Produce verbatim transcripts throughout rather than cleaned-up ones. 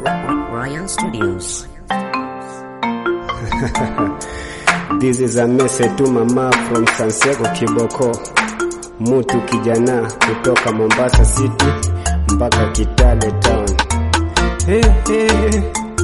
Ryan Studios. This is a message to mama from Sansego Kiboko. Mutu kijana kutoka Mombasa City mpaka Kitale Town. Hey, hey.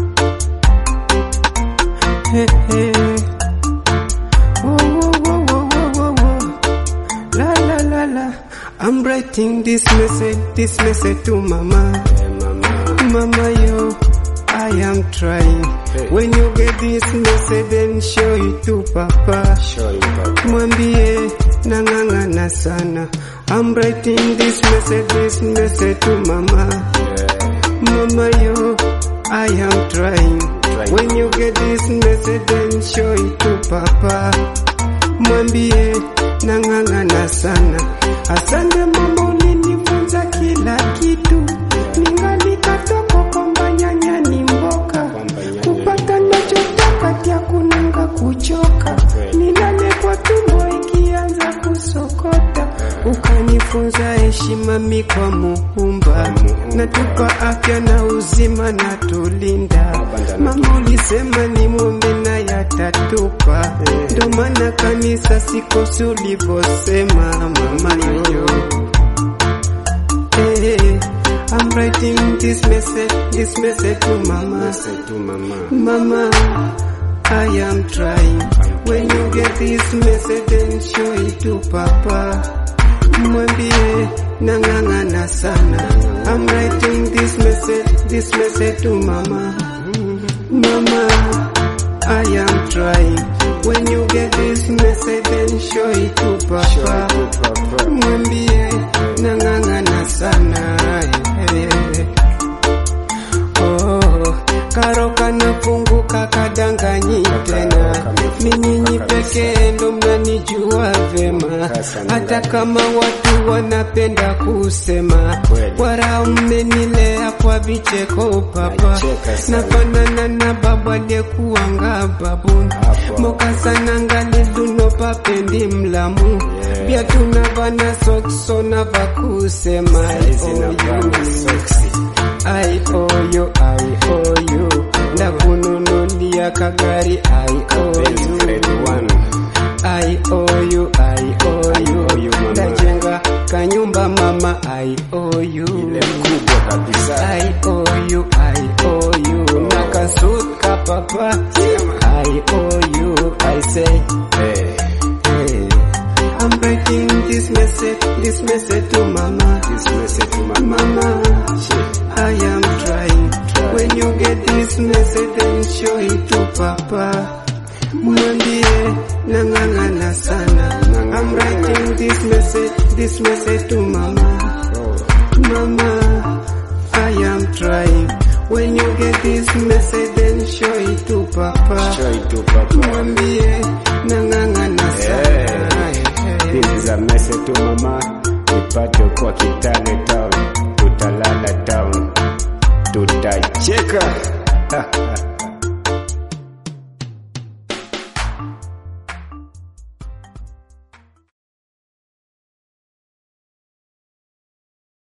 Hey, hey. Whoa, whoa, whoa, whoa, whoa, whoa. La, la, la, la. I'm writing this message, this message to mama. Hey, mama. Mama, yo, I am trying. Hey. When you get this message, then show it to papa. Show it, papa. Mwambie nangangana sana. I'm writing this message, this message to mama. Yeah. Mama, yo, I am trying. trying. When you get this message, then show it to papa. Mwambie nangangana sana. Asante mama, ulinifunza kila kitu. Ningali katoko kwamba nyanya ni mboka. Kupata nachotaka tia kunanga kuchoka. Nilale kwa tumbo ikianza kusokota. Ukanifunza heshima mi kwa Muumba. Natupa afya na uzima na tulinda. Mama ulisema ni muombe na yatatupa. Ndo maana kanisa sikosi ulivosema mama yo. Hey, I'm writing this message, this message to mama. Message to mama. Mama, I am trying. When you get this message, then show it to papa. Mwambie nangangana sana. I'm writing this message, this message to mama. Mama, I am trying. When you get this message, then show it to papa. Mwambie nangangana sana. Oh, karoka nafunguka kadanganyi tena. Mimi pekee ndo mnanijua vema. Hata kama watu wanapenda kusema wara umenilea kwa vicheko papa. Nafanana na baba aliyekuanga babu. Moka sana ngali duno papendi mlamu. Pia tunavana sokso na vakusema I owe you, I owe you. Ndakununulia kagari I owe you. I owe you, I owe you. Ndajenga kanyumba mama I owe you. I owe you, I owe you. Nakasuka papa I owe you. I say hey, hey. I'm writing this message, this message to mama. This message to mama. Mama, I am trying. Try. When you get this message, then show it to papa. Mwambie nangangana sana. I'm writing this message, this message to mama. Mama, I am trying. When you get this message, then show it to papa. Show it to papa. Mwambie nangangana sana. This is a message to mama. Nipate kwa Kitale Town, tutalala town, tutacheka.